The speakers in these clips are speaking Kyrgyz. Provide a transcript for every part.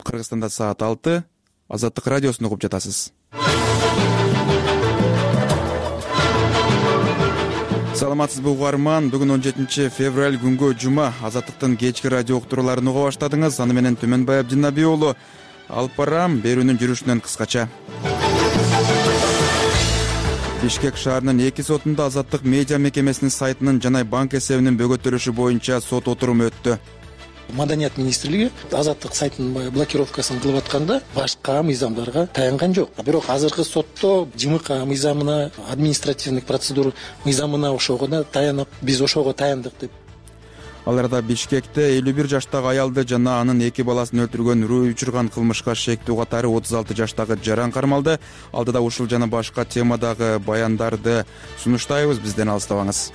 Кыргызстанда саат 6. Азаттык радиосун угуп жатасыз. Саламатсызбы угарман? Бүгүн 17 февраль күнгө жума. Азаттыктын кечки радио уктурууларын уга баштадыңыз. Аны менен Төмөнбай Абдиннаби уулу алып барам. Берүүнүн жүрүшүнөн кыскача. Бишкек шаарынын 2 сотунда Азаттык медиа мекемесинин сайтынын жана банк эсебинин бөгөттөлүшү боюнча сот отуруму өттү. Маданият министрлиги Азаттык сайтынын блокировкасын кылып атканда башка мыйзамдарга таянган жок. Бирок азыркы сотто ЖМК мыйзамына, административдик процедура мыйзамына ошого таянып, биз ошого таяндык деп. Аларда Бишкекте 51 жаштагы аялды жана анын 2 баласын өлтүргөн рүү учурган кылмышка шектүү катары 36 жаштагы жаран кармалды. Алдыда ушул жана башка темадагы баяндарды сунуштайбыз, бизден алыстабаңыз.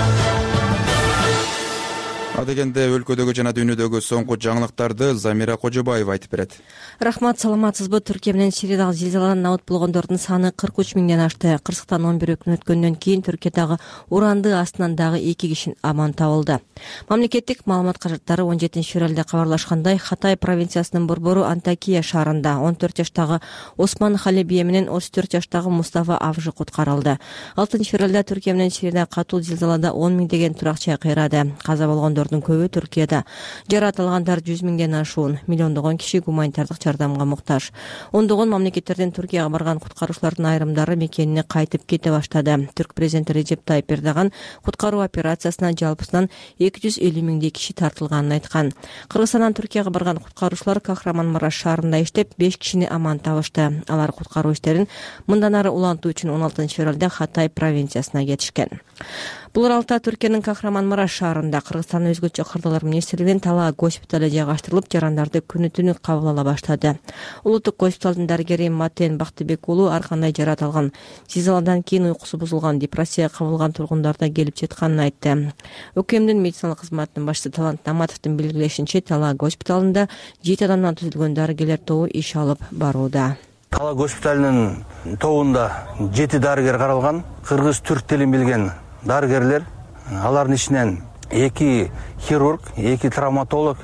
Адегенде өлкөдөгү жана дүйнөдөгү соңку жаңылыктарды Замира Кожобаева айтып берет. Рахмат, саламатсызбы? Түркия менен Сириядагы зилзаладан абат болгондордун саны 43 миңден ашты. Кырсыктан 11 күн өткөндөн кийин Түркиядагы уранды астынан дагы 2 киши аман табылды. Мамлекеттик маалымат каражаттары 17 февралда кабарлашкандай, Хатай провинциясынын борбору Антакия шаарында 14 жаштагы Осман Халебие менен 34 жаштагы Мустафа Авжы куткарылды. 6 февралда Түркия менен Сириядагы катуу зилзалада 10 миңдеген турак-жай кыйрады. Каза болгондордун көбү Түркияда. Жарат алгандар 100 миңден ашуун, миллиондогон киши гуманитардык жардамга муктаж. Ондогон мамлекеттерден Түркияга барган куткаруучулардын айрымдары мекенине кайтып кете баштады. Түрк президенти Режеп Тайип Эрдоган куткаруу операциясына жалпысынан 250 миңдей киши тартылганын айткан. Кыргызстандан Түркияга барган куткаруучулар Кахраман-Мараш шаарында иштеп 5 кишини аман табышты. Алар куткаруу иштерин мындан ары улантуу үчүн 16 февралда Хатай провинциясына кетишкен. Бул аралыкта Түркиянын Кахраман-Мараш шаарында Кыргызстандын өзгөчө кырдаалар министрлигинин Тала госпиталы жайгаштырылып, жарандарды күнү-түнү кабыл ала баштады. Улуттук госпиталдын дарыгери Матен Бактыбек уулу ар кандай жарат алган, зилзаладан кийин уйкусу бузулган, депрессияга кабылган тургундарда келип жатканын айтты. ÖKMдин медициналык кызматынын башчысы Талант Наматовдун белгилешинче, Тала госпиталында 7 адамдан түзүлгөн дарыгерлер тобу иш алып барууда. Тала госпиталынын тобунда 7 дарыгер каралган, кыргыз-түрк тилин билген дарыгерлер. Алардын ичинен 2 хирург, 2 травматолог,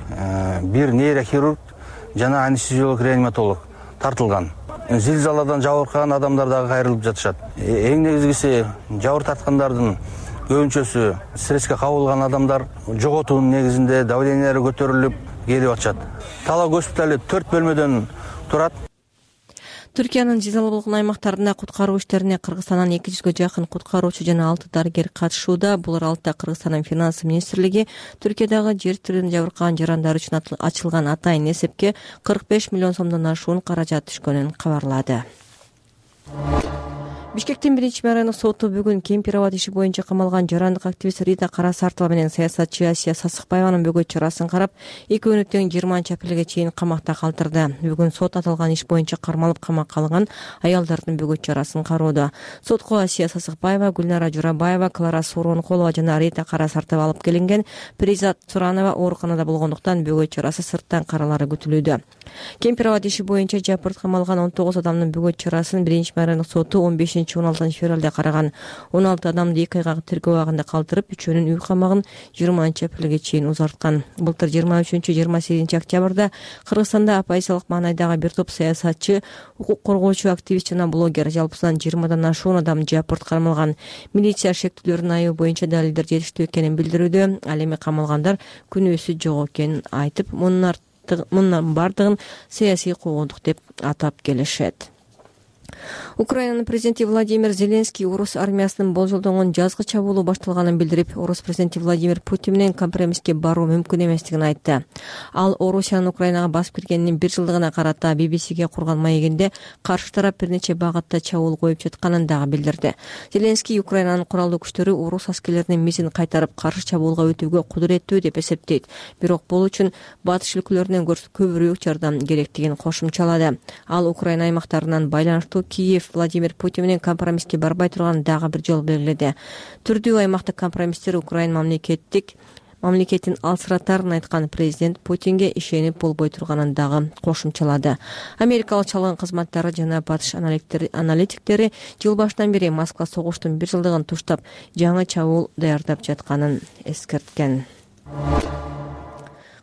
1 нейрохирург жана анестезиолог, реаниматолог тартылган. Зилзаладан жабыркаган адамдар дагы кайрылып жатышат. Эң негизгиси жабыр тарткандардын көбүнчөсү стресске кабылган адамдар, жоготуунун негизинде давлениялары көтөрүлүп келип атышат. Тала госпиталы 4 бөлмөдөн турат. Түркиянын зилзала болгон аймактарында куткаруу иштерине Кыргызстандан 200ге жакын куткаруучу жана 6 дарыгер катышууда. Бул аралыкта Кыргызстандын финанс министрлиги Түркиядагы жер тирөөнүн жабыркаган жарандар үчүн ачылган атайын эсепке 45 миллион сомдон ашуун каражат түшкөнүн кабарлады. Бишкектин 1-мэрайындык соту бүгүн Кемпир-Абад иши боюнча камалган жарандык активист Рита Карасартова менен саясатчы Асия Сасыкбаеванын бөгөт чарасын карап, экөөнү тең 20 апрелге чейин камакта калтырды. Бүгүн сот аталган иш боюнча кармалып камакка алынган аялдардын бөгөт чарасын кароодо. Сотко Асия Сасыкбаева, Гүлнара Журабаева, Клара Суронкулова жана Рита Карасартова алып келинген. Перизат Суранова ооруканада болгондуктан бөгөт чарасы сырттан каралары күтүлүүдө. Кемпир-Абад иши боюнча жапырт камалган 19 адамдын бөгөт чарасын 1-мэрайындык соту 15-16 февралда караган. 16 адамды 2 айга тергөө абагында калтырып, 3өөнүн үй камагын 20 апрелге чейин узарткан. Былтыр 23-28 октябрда Кыргызстанда оппозициялык маанайдагы бир топ саясатчы, укук коргоочу, активист жана блогер жалпысынан 20дан ашуун адам жапырт камалган. Милиция шектүүлөрүнүн айыбы боюнча далилдер жетиштүү экенин билдирүүдө. Ал эми камалгандар күнөөсү жок экенин айтып, мунун бардыгын саясий куугунтук деп атап келишет. Украинанын президенти Владимир Зеленский орус армиясынын болжолдонгон жазгы чабуулу башталганын билдирип, орус президенти Владимир Путин менен компромисске баруу мүмкүн эместигин айтты. Ал Орусиянын Украинага басып киргенинин 1 жылдыгына карата BBCге курган маегинде каршы тарап бир нече багытта чабуул коюп жатканын дагы билдирди. Зеленский Украинанын куралдуу күчтөрү орус аскерлеринин мизин кайтарып каршы чабуулга өтүүгө кудуреттүү деп эсептейт. Бирок бул үчүн батыш өлкөлөрүнөн көбүрөөк жардам керектигин кошумчалады. Ал Украина аймактарынан байланыштуу Киев Владимир Путин менен компромисске барбай турганын дагы бир жол белгиледи. Түрдүү аймактык компромисстер Украина мамлекетин алсыратарын айткан президент Путинге ишенип болбой турганын дагы кошумчалады. Америкалык чалгын кызматтары жана батыш аналитиктери жыл башынан бери Москва согуштун 1 жылдыгын туштап, жаңы чабуул даярдап жатканын эскерткен.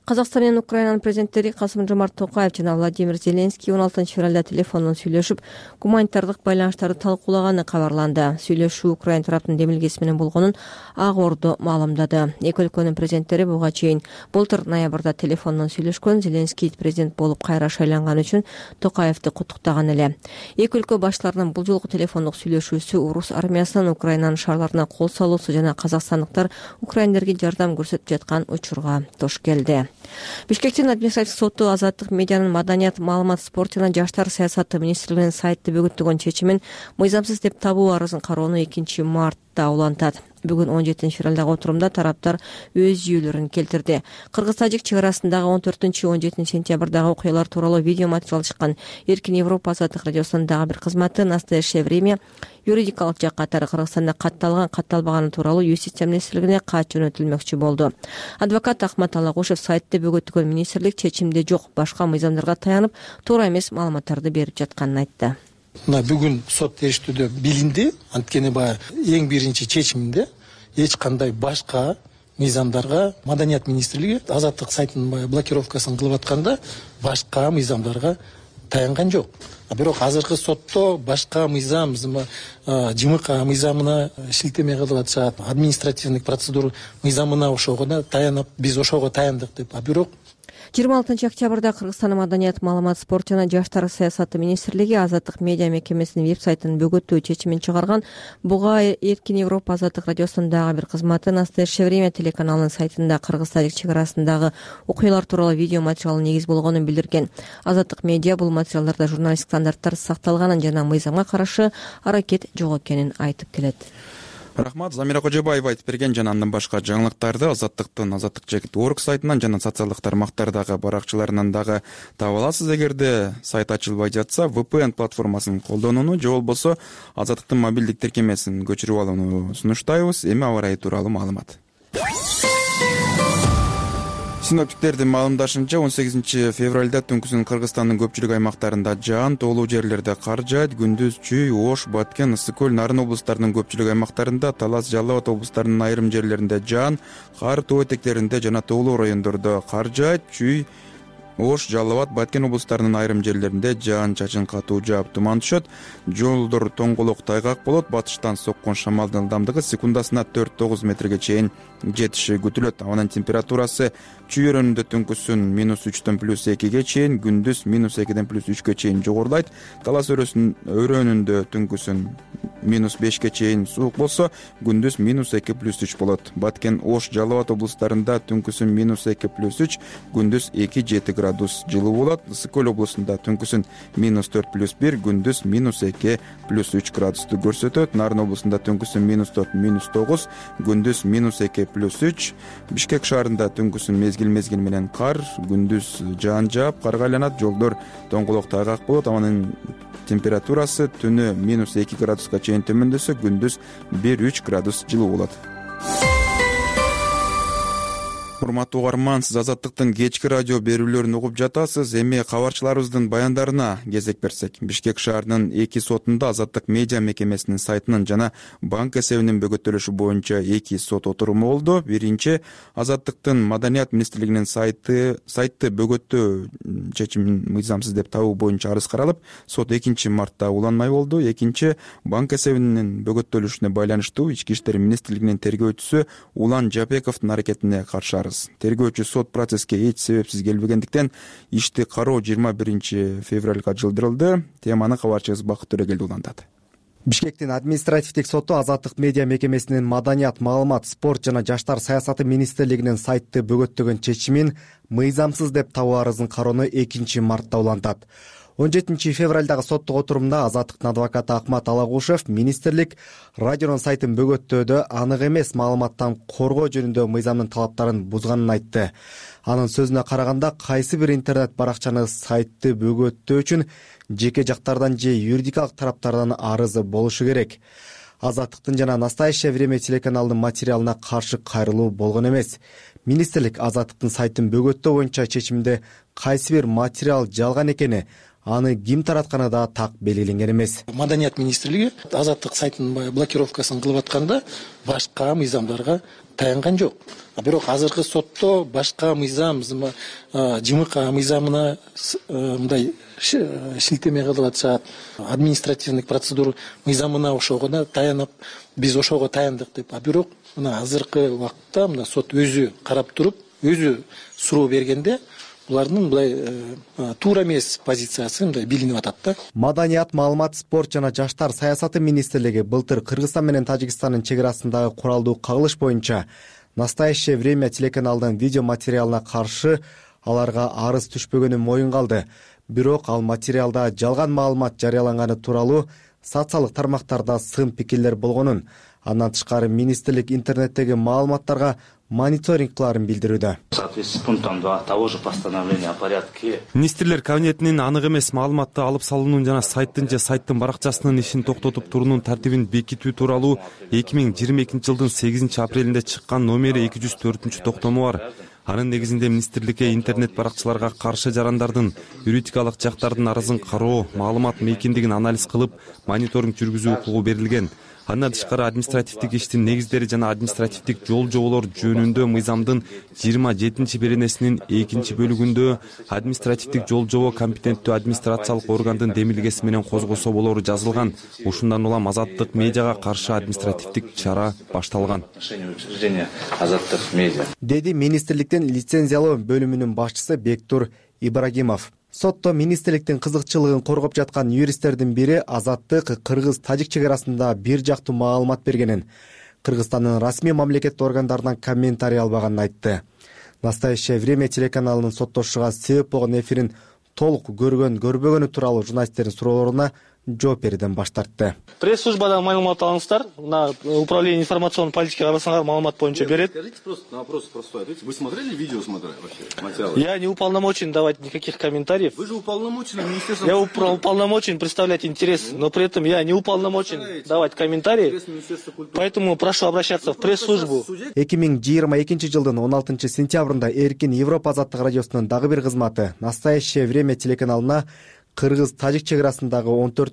Казакстан менен Украинанын президенттери Касым-Жомарт Токаев жана Владимир Зеленский 16 февралда телефондон сүйлөшүп, гуманитардык байланыштарды талкуулаганы кабарланды. Сүйлөшүү Украин тараптын демилгеси менен болгонун Ак Ордо маалымдады. Эки өлкөнүн президенттери буга чейин былтыр ноябрда телефондон сүйлөшкөн. Зеленский президент болуп кайра шайланган үчүн Токаевди куттуктаган эле. Эки өлкө баштарынын бул жолку телефондук сүйлөшүүсү орус армиясынын Украинанын шаарларына кол салуусу жана казакстандыктар украиндерге жардам көрсөтүп жаткан учурга тош келди. Бишкектин административдик соту Азаттык медианын маданият, маалымат, спорт жана жаштар саясаты министрлигинин сайтты бөгөттөгөн чечимин мыйзамсыз деп табуу арызын кароону 2 мартта улантат. Бүгүн 17 февралдагы отурумда тараптар өз жүйөлөрүн келтирди. Кыргыз-тажик чек арасындагы 14-17 сентябрдагы окуялар тууралуу видео материал чыккан Эркин Европа азаттык радиосунун дагы бир кызматы «Настоящее время» юридикалык жак катары Кыргызстанда катталган, катталбаганы тууралуу юстиция министрлигине кат жөнөтүлмөкчү болду. Адвокат Ахмат Алагушев сайтты бөгөттөгөн министрлик чечимде жок, башка мыйзамдарга таянып, туура эмес маалыматтарды берип жатканын айтты. Мына бүгүн сот териштүүдө билинди, анткени баягы эң биринчи чечиминде эч кандай башка мыйзамдарга маданият министрлиги азаттык сайтынын баягы блокировкасын кылып атканда башка мыйзамдарга таянган жок. Бирок азыркы сотто башка мыйзам, ЖМК мыйзамына шилтеме кылып атышат, административдик процедура мыйзамына ошого таянып, биз ошого таяндык деп. Бирок 26 октябрда Кыргызстандын маданият, маалымат, спорт жана жаштар саясаты министрлиги Азаттык медиа мекемесинин веб-сайтын бөгөттөө чечимин чыгарган. Буга Эркин Европа азаттык радиосунун дагы бир кызматы «Настоящее время» телеканалынын сайтында Кыргыз-тажик чек арасындагы окуялар тууралуу видео материалы негиз болгонун билдирген. Азаттык медиа бул материалдарда журналисттик стандарттар сакталганын жана мыйзамга каршы аракет жок экенин айтып келет. Рахмат, Замира Кожобаева айтып берген. Жана андан башка жаңылыктарды Азаттыктын azattik.org сайтынан жана социалдык тармактардагы баракчаларынан дагы таба аласыз. Эгерде сайт ачылбай жатса, VPN платформасын колдонууну же болбосо Азаттыктын мобилдик тиркемесин көчүрүп алууну сунуштайбыз. Эми аба ырайы тууралуу маалымат. Синоптиктердин маалымдашынча 18 февралда түнкүсүн Кыргызстандын көпчүлүк аймактарында жаан, тоолуу жерлерде кар жаат, күндүз Чүй, Ош, Баткен, Ысык көл, Нарын облустарынын көпчүлүк аймактарында, Талас, Жалал Абад облустарынын айрым жерлеринде жаан, кар, тоо этектеринде жана тоолуу райондордо кар жаат. Чүй, Ош, Жалал Абад, Баткен облустарынын айрым жерлеринде жаан-чачын катуу жаап, туман түшөт. Жолдор тоңголок, тайгак болот. Батыштан соккон шамалдын ылдамдыгы секундасына 4-9 метрге чейин жетиши күтүлөт. Абанын температурасы Чүй өрөөнүндө түнкүсүн -3 +2 чейин, күндүз -2 +3 чейин жогорулайт. Талас өрөөнүндө түнкүсүн -5 чейин суук болсо, күндүз -2 +3 болот. Баткен, Ош, Жалал Абад облустарында түнкүсүн -2 +3, күндүз 2-7 градус жылуу болот. Ысык көл облусунда түнкүсүн -4 +1, күндүз -2 +3 градусту көрсөтөт. Нарын облусунда түнкүсүн -4 -9, күндүз -2 +3. Бишкек шаарында түнкүсүн мезгил менен кар, күндүз жаан жаап, карга айланат. Жолдор тоңголок, тайгак болот. Абанын температурасы түнү -2 градуска чейин төмөндөсө, күндүз 1-3 градус жылуу болот. Урматтуу угарман, сиз Азаттыктын кечки радио берүүлөрүн угуп жатасыз. Эми кабарчыларыбыздын баяндарына кезек берсек. Бишкек шаарынын 2 сотунда Азаттык медиа мекемесинин сайтынын жана банк эсебинин бөгөттөлүшү боюнча 2 сот отуруму болду. Биринчи, Азаттыктын маданият министрлигинин сайтты бөгөттөө чечимин мыйзамсыз деп табуу боюнча арыз каралып, сот 2 мартта уланмай болду. Экинчи, банк эсебинин бөгөттөлүшүнө байланыштуу Ички иштер министрлигинин тергөөчүсү Улан Жапековдун аракетине каршы арыз. Тергөөчү сот процесске эч себепсиз келбегендиктен ишти кароо 21 февралга жылдырылды. Теманы кабарчыбыз Бакыт Төрөгелди улантат. Бишкектин административдик соту Азаттык медиа мекемесинин маданият, маалымат, спорт жана жаштар саясаты министрлигинин сайтты бөгөттөгөн чечимин мыйзамсыз деп табуу арызын кароону 2 мартта улантат. 17 февралдагы соттук отурумда Азаттыктын адвокаты Ахмат Алагушев министрлик радионун сайтын бөгөттөөдө анык эмес маалыматтан коргоо жөнүндө мыйзамдын талаптарын бузганын айтты. Анын сөзүнө караганда, кайсы бир интернет баракчаны сайтты бөгөттөө үчүн жеке жактардан же юридикалык тараптардан арызы болушу керек. Азаттыктын жана «Настоящее время» телеканалынын материалына каршы кайрылуу болгон эмес. Министрлик Азаттыктын сайтын бөгөттөө боюнча чечимде кайсы бир материал жалган экени, аны ким таратканы да так белгиленген эмес. Маданият министрлиги Азаттык сайтынын баягы блокировкасын кылып атканда башка мыйзамдарга таянган жок. Бирок азыркы сотто башка мыйзам, ЖМК мыйзамына мындай шилтеме кылып атышат. Административдик процедура мыйзамына ошого да таянып, биз ошого таяндык деп. Бирок мына азыркы убакытта мына сот өзү карап туруп, өзү суроо бергенде булардын мындай туура эмес позициясы мындай билинип атат да. Маданият, маалымат, спорт жана жаштар саясаты министрлиги былтыр Кыргызстан менен Тажикстандын чек арасындагы куралдуу кагылыш боюнча «Настоящее время» телеканалдын видео материалына каршы аларга арыз түшпөгөнүн моюнга алды. Бирок ал материалда жалган маалымат жарыяланганы тууралуу социалдык тармактарда сын пикирлер болгонун, андан тышкары министрлик интернеттеги маалыматтарга мониторинг кыларын билдирүүдө. В соответствии с пунктом 2 того же постановления о порядке. Министрлер кабинетинин анык эмес маалыматты алып салуунун жана сайттын же сайттын баракчасынын ишин токтотуп туруунун тартибин бекитүү тууралуу 2022 жылдын 8 апрелинде чыккан номери 204 токтому бар. Анын негизинде министрликке интернет баракчаларга каршы жарандардын юридикалык жактардын арызын кароо, маалымат мейкиндигин анализ кылып, мониторинг жүргүзүү укугу берилген. Андан тышкары административдик иштин негиздери жана административдик жол жоболор жөнүндө мыйзамдын 27 беренесинин 2 бөлүгүндө административдик жол жобо компетенттүү администрациялык органдын демилгеси менен козгосо болору жазылган. Ушундан улам Азаттык медиага каршы административдик чара башталган. Азаттык медиа. Деди министрликтин лицензиялоо бөлүмүнүн башчысы Бектур Ибрагимов. Сотто министрликтин кызыкчылыгын коргоп жаткан юристтердин бири Азаттык Кыргыз-Тажик чек арасында бир жактуу маалымат бергенин, Кыргызстандын расмий мамлекеттик органдарынан комментарий албаганын айтты. «Настоящее время» телеканалынын соттошууга себеп болгон эфирин толук көрбөгөнү тууралуу журналисттердин суроолоруна жооп берүүдөн баш тартты. Пресс-службадан маалымат алыңыздар. На управление информационной политики арасындагы маалымат боюнча берет. Скажите просто на вопрос простой. Вы смотрели видео, материалы? Я не уполномочен давать никаких комментариев. Вы же уполномочены министерством. Я уполномочен представлять интерес, но при этом я не уполномочен давать комментарии. Поэтому прошу обращаться в пресс-службу. 2022 жылдын 16 сентябрында Эркин Европа азаттык радиосунун дагы бир кызматы «Настоящее время» телеканалына Кыргыз-Тажик чек арасындагы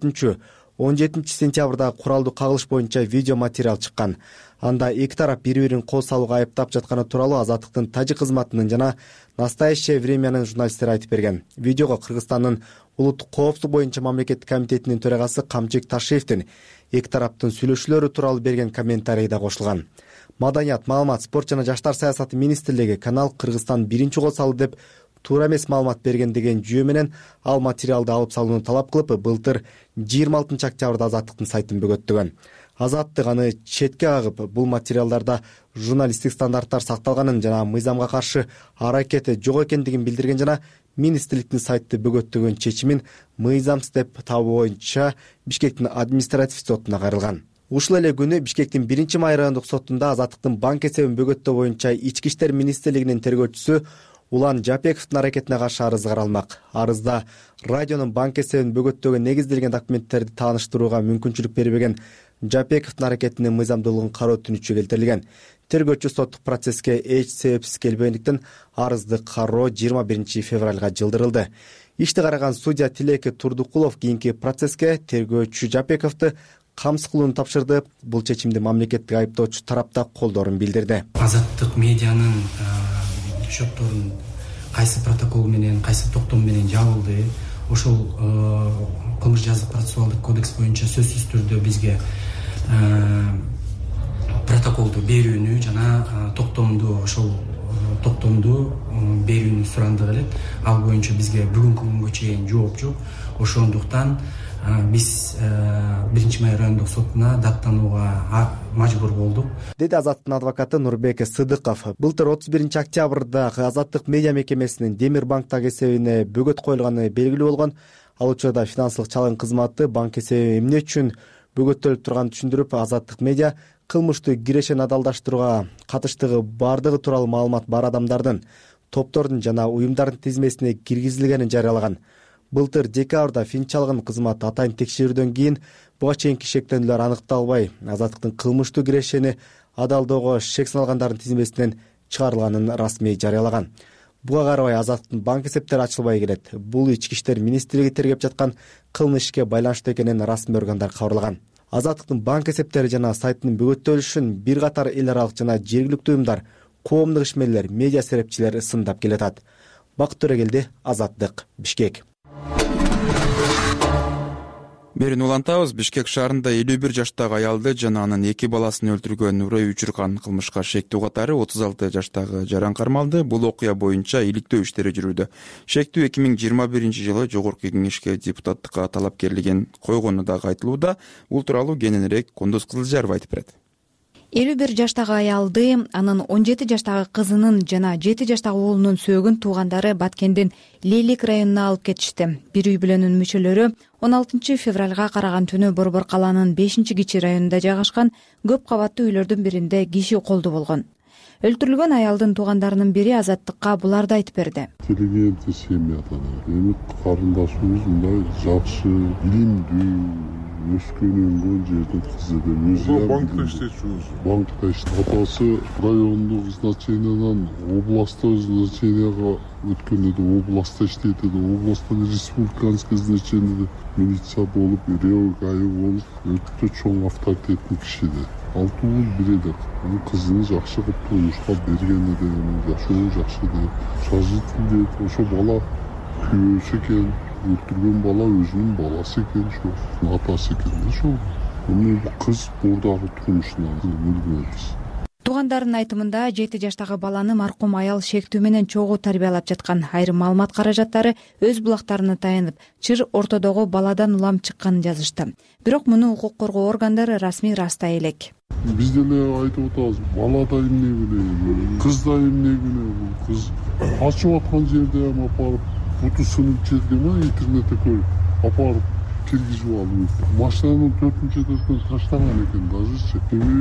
14-17 сентябрда куралдуу кагылыш боюнча видео материал чыккан. Анда эки тарап бири-бирин кол салууга айыптап жатканы тууралуу Азаттыктын Тажик кызматынын жана «Настоящее времянын» журналисттери айтып берген. Видеого Кыргызстандын улуттук коопсуздук боюнча мамлекеттик комитетинин төрагасы Камчик Ташиевдин эки тараптын сүйлөшүүлөрү тууралуу берген комментарий да кошулган. Маданият, маалымат, спорт жана жаштар саясаты министрлиги канал Кыргызстан биринчи кол салды деп туура эмес маалымат берген деген жүйө менен ал материалды алып салууну талап кылып, былтыр 26 октябрда Азаттыктын сайтын бөгөттөгөн. Азаттык аны четке кагып, бул материалдарда журналисттик стандарттар сакталганын жана мыйзамга каршы аракети жок экендигин билдирген жана министрликтин сайтты бөгөттөгөн чечимин мыйзамсыз деп табуу боюнча Бишкектин административ сотуна кайрылган. Ушул эле күнү Бишкектин 1-май райондук сотунда Азаттыктын банк эсебин бөгөттөө боюнча Ички иштер министрлигинин тергөөчүсү Улан Жапековдун аракетине каршы арыз каралмак. Арызда радионун банк эсебин бөгөттөөгө негизделген документтерди тааныштырууга мүмкүнчүлүк бербеген Жапековдун аракетинин мыйзамдуулугун кароо түнүчү келтирилген. Тергөөчү соттук процесске эч себепсиз келбегендиктен арызды кароо 21 февралга жылдырылды. Ишти караган судья Тилеки Турдукулов кийинки процесске тергөөчү Жапековду камсыз кылууну тапшырды. Бул чечимди мамлекеттик айыптоочу тарапта колдоорун билдирди. Азаттык медианын счетторун кайсы протокол менен, кайсы токтом менен жабылды. Ошол кылмыш жазык процессуалдык кодекс боюнча сөзсүз түрдө бизге протоколду берүүнү жана токтомду берүүнү сурандык элек. Ал боюнча бизге бүгүнкү күнгө чейин жооп жок. Ошондуктан биз 1-май райондук сотуна даттанууга мажбур болдук, деди Азаттыктын адвокаты Нурбек Сыдыков. Былтыр 31 октябрда Азаттык медиа мекемесинин Демир банктагы эсебине бөгөт коюлганы белгилүү болгон. Ал учурда финансылык чалым кызматы банк эсеби эмне үчүн бөгөттөлүп турганын түшүндүрүп, Азаттык медиа кылмыштуу кирешени адалдаштырууга катыштыгы бардыгы тууралуу маалымат бар адамдардын, топтордун жана уюмдардын тизмесине киргизилгенин жарыялаган. Былтыр декабрда фин чалгын кызматы атайын текшерүүдөн кийин буга чейинки шектөөнүүлөр аныкталбай, Азаттыктын кылмыштуу кирешени адалдоого шек саналгандардын тизмесинен чыгарылганын расмий жарыялаган. Буга карабай Азаттыктын банк эсептери ачылбай келет. Бул Ички иштер министрлиги тергеп жаткан кылмыш ишке байланыштуу экенин расмий органдар кабарлаган. Азаттыктын банк эсептери жана сайтынын бөгөттөлүшүн бир катар эл аралык жана жергиликтүү уюмдар, коомдук ишмерлер, медиа серепчилер сындап келатат. Бакыт Төрегелди, Азаттык, Бишкек. Берин улантабыз. Бишкек шаарында 51 жаштагы аялды жана анын 2 баласын өлтүргөн Нурай Учуркан кылмышка шектүү катары 36 жаштагы жаран кармалды. Бул окуя боюнча иликтөө иштери жүрүүдө. Шектүү 2021-жылы Жогорку Кеңешке депутаттыкка талапкерлигин койгону дагы айтылууда. Бул тууралуу кененирээк Кундуз Кызылжаров айтып берет. 51 жаштагы аялды, анын 17 жаштагы кызынын жана 7 жаштагы уулунун сөөгүн туугандары Баткендин Лейлик районуна алып кетишти. Бир үй бүлөнүн мүчөлөрү 16 февралга караган түнү Борбор калаанын 5-кичи районунда жайгашкан көп кабаттуу үйлөрдүн биринде киши колду болгон. Өлтүрүлгөн аялдын туугандарынын бири Азаттыкка буларды айтып берди. Интеллигентный семьяда эми карындашыбыз мындай жакшы, билимдүү, өскөн өнгөн жердин кызы деп өзү банкта иштечүбүз. Банкта атасы райондук значениядон областтык значенияга өткөндө да областта иштейт эди, областтан республиканский значениеде милиция болуп, ревок айы болуп, өтө чоң авторитеттүү киши де. 6 уулу бир эле. Анын кызын жакшы кылып турмушка берген эди, жашоо жакшы деп. Сожительде ошо бала күйөөсү экен, өлтүргөн бала өзүнүн баласы экен, ошо атасы экен. Ошо бул кыз бурдагы турмушунан мүлгүбүз. Туугандардын айтымында 7 жаштагы баланы маркум аял шектүү менен чогуу тарбиялап жаткан. Айрым маалымат каражаттары өз булактарына таянып, чыр ортодогу баладан улам чыкканын жазышты. Бирок муну укук коргоо органдары расмий растай элек. Биз деле айтып атабыз, бала да эмне, кыз да эмне, бул кыз ачып аткан жерде апарып, буту сынып жерге интернетте көрүп, апарып киргизип алып, машинанын 4-чү этажынан таштаган экен, дажычы.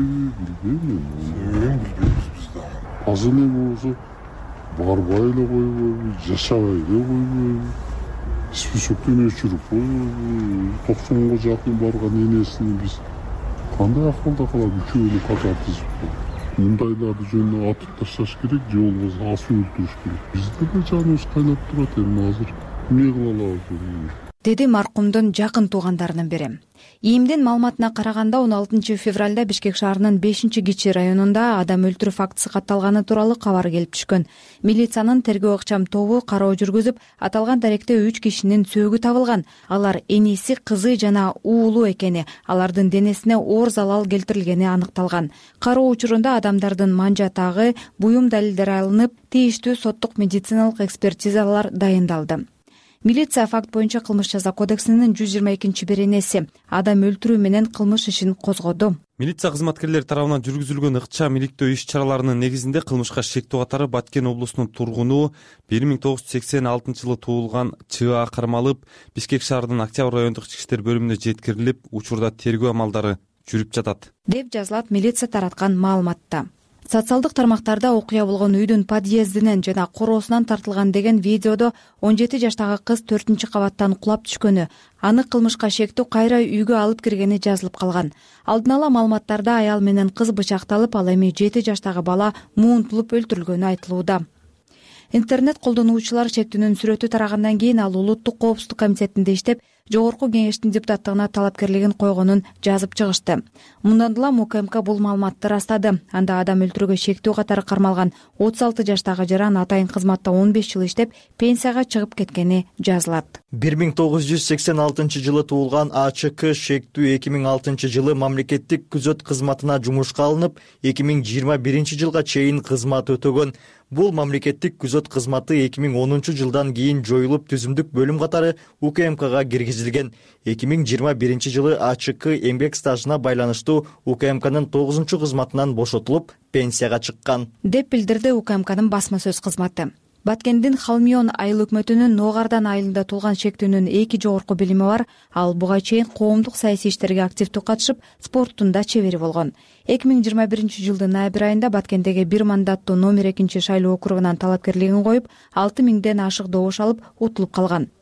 Билбейм биз да. Азыр эле болсо барбай эле койбойбу, жашабай эле койбойбу. Списоктон өчүрүп койбойбу. 90га жакын барган энесин биз кандай акылда калат, үчөөнү катар тизип. Мындайларды жөнүндө атып ташташ керек, же болбосо асып өлтүрүш керек. Бизде да жаныбыз кайнап турат, эми азыр эмне кыла алабыз? Деди маркумдун жакын туугандарынын бири. ИИМдин маалыматына караганда 16 февралда Бишкек шаарынын 5-кичи районунда адам өлтүрүү фактысы катталганы тууралуу кабар келип түшкөн. Милициянын тергөө ыкчам тобу кароо жүргүзүп, аталган даректе 3 кишинин сөөгү табылган. Алар эниси, кызы жана уулу экени, алардын денесине оор залал келтирилгени аныкталган. Кароо учурунда адамдардын манжатагы, буюм далилдери алынып, тийиштүү соттук медициналык экспертизалар дайындалды. Милиция факт боюнча кылмыш жаза кодексинин 122-беренеси адам өлтүрүү менен кылмыш ишин козгоду. Милиция кызматкерлери тарабынан жүргүзүлгөн ыкчам иликтөө иш-чараларынын негизинде кылмышка шектүү катары Баткен облусунун тургуну 1986-жылы туулган ЧА кармалып, Бишкек шаарынын Октябрь райондук ички иштер бөлүмүнө жеткирилип, учурда тергөө амалдары жүрүп жатат, деп жазылат милиция тараткан маалыматта. Социалдык тармактарда окуя болгон үйдүн подъездинен жана короосунан тартылган деген видеодо 17 жаштагы кыз 4-кабаттан кулап түшкөнү, аны кылмышка шектүү кайра үйгө алып киргени жазылып калган. Алдын ала маалыматтарда аял менен кыз бычакталып, ал эми 7 жаштагы бала муунтулуп өлтүрүлгөнү айтылууда. Интернет колдонуучулар шектүүнүн сүрөтү тарагандан кийин ал Улуттук коопсуздук комитетинде иштеп, Жогорку Кеңештин депутаттыгына талапкерлигин койгонун жазып чыгышты. Мындан улам УКМК бул маалыматты растады. Анда адам өлтүрүүгө шектүү катары кармалган 36 жаштагы жаран атайын кызматта 15 жыл иштеп, пенсияга чыгып кеткени жазылат. 1986-жылы туулган АЧК шектүү 2006-жылы мамлекеттик күзөт кызматына жумушка алынып, 2021-жылга чейин кызмат өтөгөн. Бул мамлекеттик күзөт кызматы 2010-жылдан кийин жоюлуп, түзүмдүк бөлүм катары УКМКга киргизилген. 2021-жылы АЧК эмгек стажына байланыштуу УКМКнын 9-чу кызматынан бошотулуп, пенсияга чыккан, деп билдирди УКМКнын басма сөз кызматы. Баткендин Халмион айыл өкмөтүнүн Ногардан айылында туулган шектүүнүн 2 жогорку билими бар. Ал буга чейин коомдук саясий иштерге активдүү катышып, спорттун да чебери болгон. 2021-жылдын ноябрь айында Баткендеги 1 мандаттуу номер 2 шайлоо округунан талапкерлигин коюп, 6000ден ашык добуш алып, утулуп калган.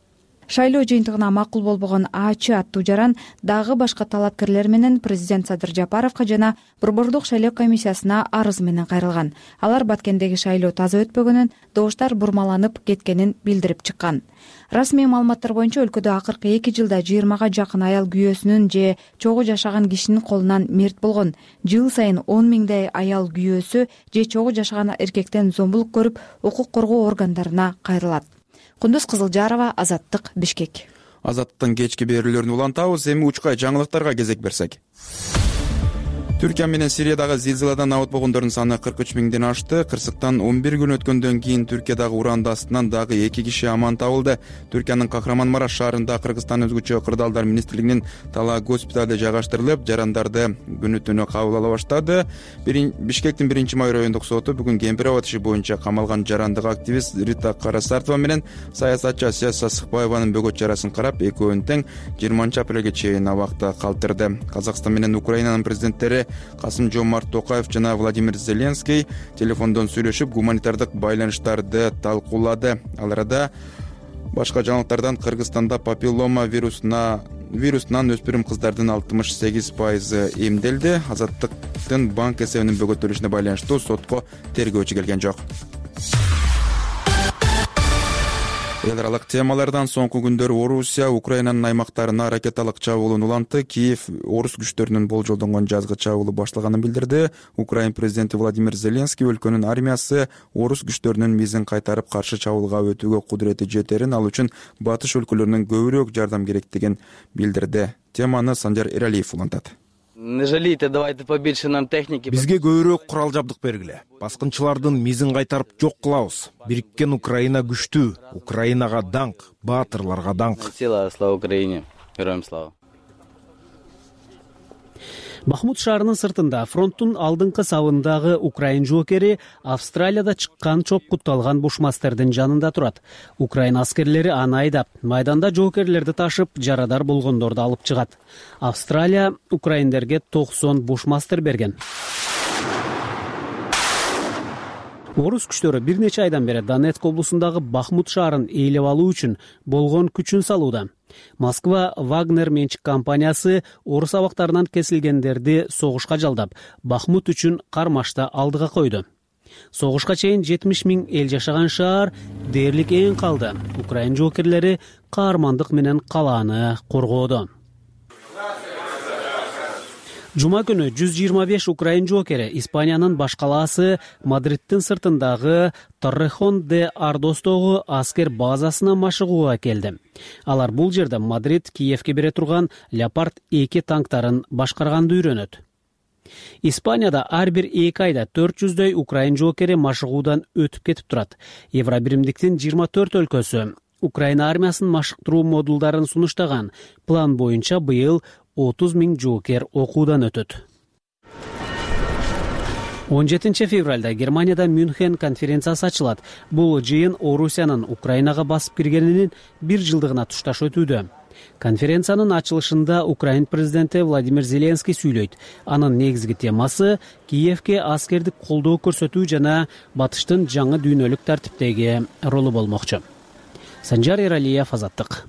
Шайлоо жыйынтыгына макул болбогон АЧ аттуу жаран дагы башка талапкерлер менен президент Садыр Жапаровго жана Борбордук шайлоо комиссиясына арыз менен кайрылган. Алар Баткендеги шайлоо таза өтпөгөнүн, добуштар бурмаланып кеткенин билдирип чыккан. Расмий маалыматтар боюнча өлкөдө акыркы 2 жылда 20га жакын аял күйөөсүнүн же чогуу жашаган кишинин колунан мерт болгон. Жыл сайын 10 миңдей аял күйөөсү же чогуу жашаган эркектен зомбулук көрүп, укук коргоо органдарына кайрылат. Кундуз Кызылжарова, Азаттык, Бишкек. Азаттыктын кечки берүүлөрүн улантабыз. Эми учкай жаңылыктарга кезек берсек. Түркия менен Сириядагы зилзиладан абат болгондордун саны 43 миңден ашты. Кырсыктан 11 күн өткөндөн кийин Түркиядагы уранды астынан дагы 2 киши аман табылды. Түркиянын Кахраманмараш шаарында Кыргызстан өзгөчө кырдаалдар министрлигинин Тала госпиталда жайгаштырылып, жарандарды күнү түнү кабыл ала баштады. Бишкектин 1-май райондук соту бүгүн кемпир абад иши боюнча камалган жарандык активист Рита Карасартова менен саясатчы Асия Сасыкбаеванын бөгөт чарасын карап, экөөнүн тең 20 апрелге чейин абакта калтырды. Казакстан менен Украинанын президенттери Касым-Жомарт Токаев жана Владимир Зеленский телефондон сүйлөшүп, гуманитардык байланыштарды талкуулады. Ал арада башка жаңылыктардан Кыргызстанда папиллома вирусунан өспүрүм кыздардын 68% эмделди. Азаттыктын банк эсебинин бөгөттөлүшүнө байланыштуу сотко тергөөчү келген жок. Эл аралык темалардан соңку күндөр Орусия Украинанын аймактарына ракеталык чабуулун улантты. Киев орус күчтөрүнүн болжолдонгон жазгы чабуулу башталганын билдирди. Украин президенти Владимир Зеленский өлкөнүн армиясы орус күчтөрүнүн мизин кайтарып каршы чабуулга өтүүгө кудурети жетерин, ал үчүн батыш өлкөлөрүнөн көбүрөөк жардам керектигин билдирди. Теманы Санжар Эралиев улантат. Не жалейте, давайте побольше нам техники. Бизге көбүрөөк курал жабдык бергиле. Баскынчылардын мизин кайтарып жок кылабыз. Бириккен Украина күчтүү. Украинага даңк, баатырларга даңк. Слава Украине. Героям слава. Бахмут шаарынын сыртында фронттун алдыңкы сабындагы Украин жоокери Австралияда чыккан чопкутталган бушмастердин жанында турат. Украин аскерлери аны айдап, майданда жоокерлерди ташып, жарадар болгондорду алып чыгат. Австралия украиндерге 90 бушмастер берген. Орус күчтөрү бир нече айдан бери Донецк облусундагы Бахмут шаарын ээлеп алуу үчүн болгон күчүн салууда. Москва Вагнер менчик компаниясы орус абактарынан кесилгендерди согушка жалдап, Бахмут үчүн кармашта алдыга койду. Согушка чейин 70 миң эл жашаган шаар дээрлик эң калды. Украин жоокерлери каармандык менен калааны коргоодо. Жума күнү 125 Украин жоокери Испаниянын баш калаасы Мадридтин сыртындагы Торрехон де Ардостогу аскер базасына машыгууга келди. Алар бул жерде Мадрид Киевке бере турган Леопард 2 танктарын башкарганды үйрөнөт. Испанияда ар бир 2 айда 400дөй Украин жоокери машыгуудан өтүп кетип турат. Евробиримдиктин 24 өлкөсү Украина армиясынын машыктыруу модулдарын сунуштаган. План боюнча быйыл 30 миң жоокер окуудан өтөт. 17 февралда Германияда Мюнхен конференциясы ачылат. Бул жыйын Орусиянын Украинага басып киргенинин 1 жылдыгына тушташ өтүүдө. Конференциянын ачылышында Украин президенти Владимир Зеленский сүйлөйт. Анын негизги темасы Киевке аскердик колдоо көрсөтүү жана батыштын жаңы дүйнөлүк тартиптеги ролу болмокчу. Санжар Эралиев, Азаттык.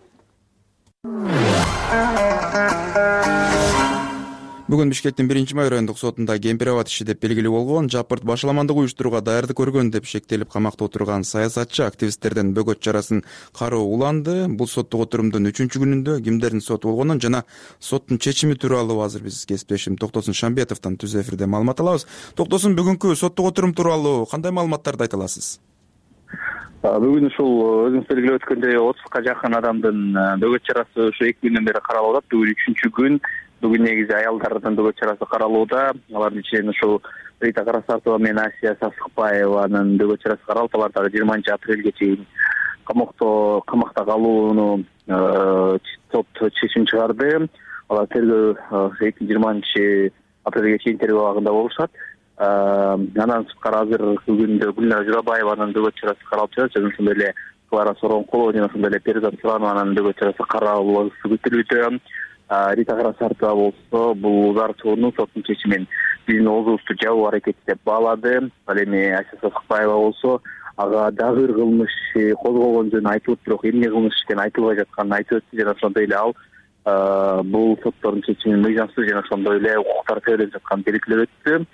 Бүгүн Бишкектин 1-май райондук сотунда кемпир абад иши деп белгилүү болгон, жапырт башаламандык уюштурууга даярдык көргөн деп шектелип камакта отурган саясатчы активисттерден бөгөт чарасын кароо уланды. Бул соттук отурумдун 3-күнүндө кимдердин соту болгонун жана соттун чечими тууралуу азыр биз кесиптешим Токтосун Шамбетовдон түз эфирде маалымат алабыз. Токтосун, бүгүнкү соттук отурум тууралуу кандай маалыматтарды айта аласыз? Бүгүн ушул өзүңүз белгилеп өткөндөй 30га жакын адамдын бөгөт чарасы ушу 2 күндөн бери каралып атат. Бүгүн 3-күн. Бүгүн негизи аялдардын бөгөт чарасы каралууда. Алардын ичинен ушул Рита Карасартова менен Асия Сасыкбаеванын бөгөт чарасы каралып, алар дагы 20 апрелге чейин камакта калууну сот чечим чыгарды. Алар тергөө 20 апрелге чейин тергөө абагында болушат. Анан сотко азыр бүгүндө Гүлнара Журабаеванын бөгөт чарасы каралып жатат. Жана ошондой эле Клара Соронкулова жана ошондой эле Перизат Суланованын бөгөт чарасы каралуусы күтүлүүдө. Рита Карасартова болсо бул узар сотунун чечимин биздин оозубузду жабуу аракети деп баалады. Ал эми Асия Сасыкбаева болсо ага дагы бир кылмыш козголгон жөнү айтылып, бирок эмне кылмыш экени айтылбай жатканын айтып өттү жана ошондой эле ал бул соттордун чечими мыйзамсыз жана ошондой эле укуктар тебеленип жатканын белгилеп өттү.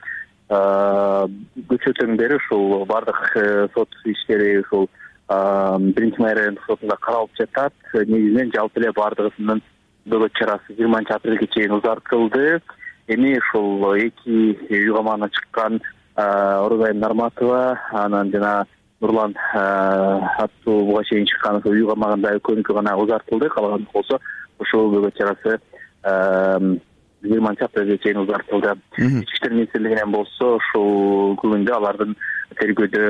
Көчөтөн бери ушул баардык сот иштери ушул 1-Май райондук сотунда каралып жатат. Негизинен жалпы эле баардыгынын бөгөт чарасы 20-апрелге чейин узартылды. Эми ушул эки үй камагына чыккан Орозайым Нарматова анан жана Нурлан аттуу буга чейин чыккан үй камагында экөөнүкү гана узартылды. Калгандык болсо ушул бөгөт чарасы 20-апрелге чейин узартылды. Ички иштер министрлигинен болсо ушул күндө алардын тергөөдө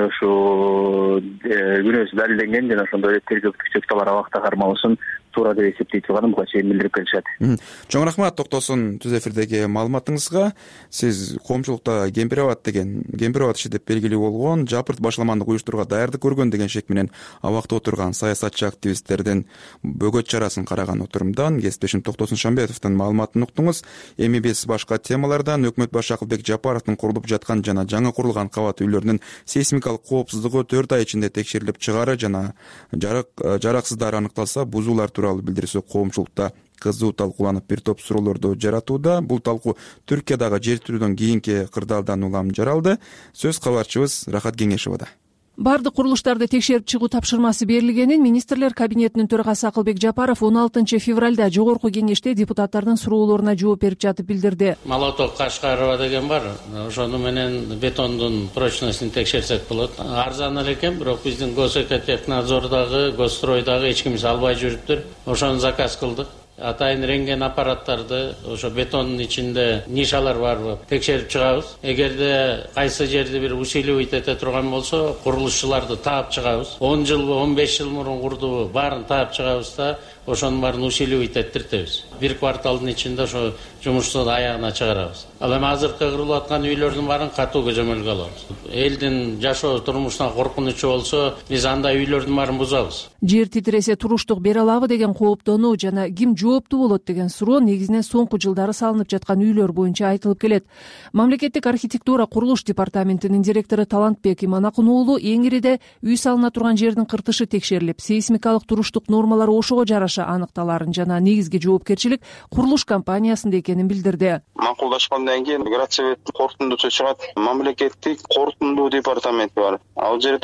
ушу күнөөсү далилденген жана ошондой эле тергөө бүткүчөлөр абакта кармалышын туура деп эсептей турганын буга чейин билдирип келишет. Чоң рахмат токтосун түз эфирдеги маалыматыңызга. Сиз коомчулукта Кемпир-Абад иши деп белгилүү болгон жапырт башламандык уюштурууга даярдык көргөн деген шек менен абакта отурган саясатчы активисттердин бөгөт чарасын караган отурумдан кесиптешим Токтосун Шамбетовдун маалыматын уктуңуз. Эми биз башка темалардан өкмөт башы Акылбек Жапаровдун курулуп жаткан жана жаңы курулган кабат үйлөрүнүн сейсмикалык коопсуздугу 4 ай ичинде текшерилип чыгаары жана жараксыздары аныкталса бузуулар тууралуу билдирүүсү коомчулукта кызуу талкууланып бир топ суроолорду жаратууда. Бул талкуу Түркиядагы жер тирүүдөн кийинки кырдаалдан улам жаралды. Сөз кабарчыбыз Рахат Кеңешовада. Бардык курулуштарды текшерип чыгуу тапшырмасы берилгенин министрлер кабинетинин төрагасы Акылбек Жапаров 16 февралда жогорку кеңеште депутаттардын суроолоруна жооп берип жатып билдирди. Молоток Кашкарова деген бар. Ошону менен бетондун прочностун текшерсек болот. Арзан эле экен, бирок биздин Госэкотехнадзордагы, Госстройдагы эч кимиз албай жүрүптүр. Ошону заказ кылдык. Атайын рентген аппараттарды ошо бетондун ичинде нишалар барбы текшерип чыгабыз. Эгерде кайсы жерде бир усиливать эте турган болсо, курулушчуларды таап чыгабыз. 10 жылбы, 15 жыл мурун курдубу баарын таап чыгабыз да ошонун баарын усиливать эттиртебиз. Бир кварталдын ичинде ошо жумушту аягына чыгарабыз. Ал эми азыркы кырылып аткан үйлөрдүн баарын катуу көзөмөлгө алабыз. Элдин жашоо турмушуна коркунучу болсо, биз андай үйлөрдүн баарын бузабыз. Жер титиресе туруштук бере алабы деген кооптонуу жана ким жооптуу болот деген суроо негизинен соңку жылдары салынып жаткан үйлөр боюнча айтылып келет. Мамлекеттик архитектура курулуш департаментинин директору Талантбек Иманакун уулу Эңириде үй салына турган жердин кыртышы текшерилип, сейсмикалык туруштук нормалары ошого жараша аныкталарын жана негизги жоопкерчилик курулуш компаниясында экенин билдирди. Макулдашкандан кийин городсовет корутундусу чыгат. Мамлекеттик корутундуу департаменти бар. Ал жерде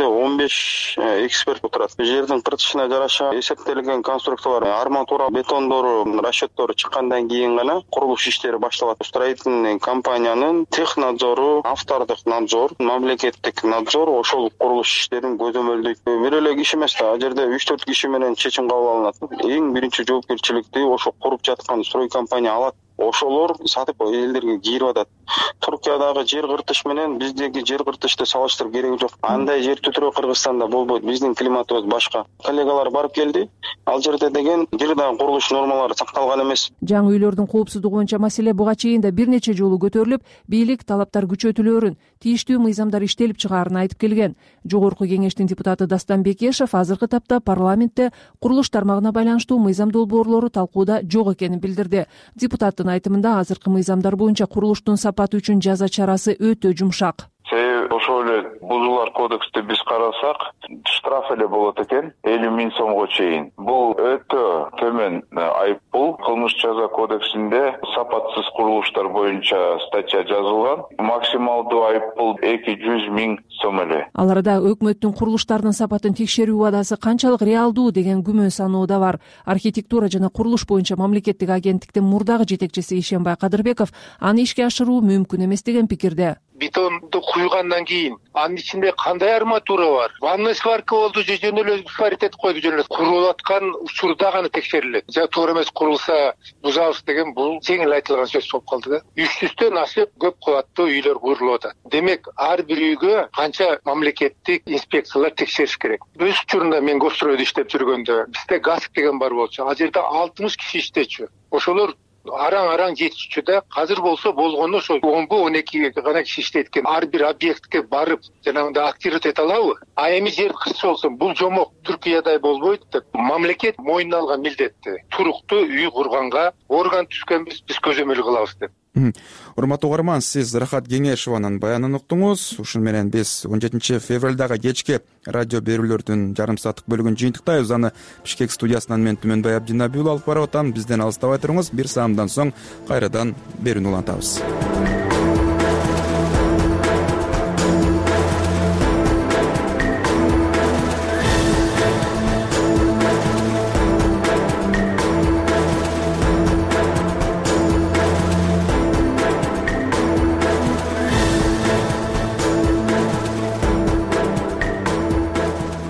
15 эксперт отурат. Жердин кыртышына жараша эсептелген конструкциялар, арматура, бетондору, расчеттору чыккандан кийин гана курулуш иштери башталат. Строительный компаниянын технадзору, автордук надзор, мамлекеттик надзор ошол курулуш иштерин көзөмөлдөйт. Бир эле киши эмес да, ал жерде 3-4 киши менен чечим кабыл алынат. Эң биринчи жоопкерчиликти ошо куруп жаткан строй компания алат. Ошолор сатып элдерге кирип атат. Түркиядагы жер кыртыш менен биздеги жер кыртышты салыштырып кереги жок. Андай жер түтүрөө Кыргызстанда болбойт. Биздин климатыбыз башка. Коллегалар барып келди. Ал жерде деген бир дагы курулуш нормалары сакталган эмес. Жаңы үйлөрдүн коопсуздугу боюнча маселе буга чейин да бир нече жолу көтөрүлүп, бийлик талаптар күчөтүлөөрүн, тийиштүү мыйзамдар иштелип чыгаарын айтып келген. Жогорку кеңештин депутаты Дастан Бекешев азыркы тапта парламентте курулуш тармагына байланыштуу мыйзам долбоорлору талкууда жок экенин билдирди. Депутаттын айтымында азыркы мыйзамдар боюнча курулуштун сапаты үчүн жаза чарасы өтө жумшак. Ошол эле бузуулар кодексти биз карасак, штраф эле болот экен 50 000 сомго чейин. Бул өтө төмөн айыппул. Кылмыш жаза кодексинде сапатсыз курулуштар боюнча статья жазылган. Максималдуу айыппул 200 000 сом эле. Ал арада өкмөттүн курулуштардын сапатын текшерүү убадасы канчалык реалдуу деген күмөн саноо да бар. Архитектура жана курулуш боюнча мамлекеттик агенттиктин мурдагы жетекчиси Ишенбай Кадырбеков аны ишке ашыруу мүмкүн эмес деген пикирде. Бетонду куйгандан кийин анын ичинде кандай арматура бар? Ванный сварка болду же жөн эле паритет койду жөн эле курулуп аткан учурда гана текшерилет. Же туура эмес курулса бузабыз деген бул жеңил айтылган сөз болуп калды да. 300дөн ашык көп кабаттуу үйлөр курулуп атат. Демек ар бир үйгө канча мамлекеттик инспекциялар текшериш керек. Өз учурунда мен Госстройдо иштеп жүргөндө бизде ГАСК деген бар болчу. Ал жерде 60 киши иштечү. Ошолор араң жетишчү да. Азыр болсо болгону ошо 10-12 гана киши иштейт экен. Ар бир объектке барып жанагындай активдет эте алабы? А эми жер кыртышы болсун, бул жомок Түркиядай болбойт деп мамлекет мойнуна алган милдетти. Туруктуу үй курганга орган түзгөнбүз, биз көзөмөл кылабыз деп. урматтуу угарман, сиз Рахат Кеңешованын баянын уктуңуз. Ушун менен биз 17 февралдагы кечки радио берүүлөрдүн жарым сааттык бөлүгүн жыйынтыктайбыз. Аны Бишкек студиясынан мен Түмөнбай Абдинабиул алып барып атам. Бизден алыстабай туруңуз. Бир саамдан соң кайрадан берүүнү улантабыз.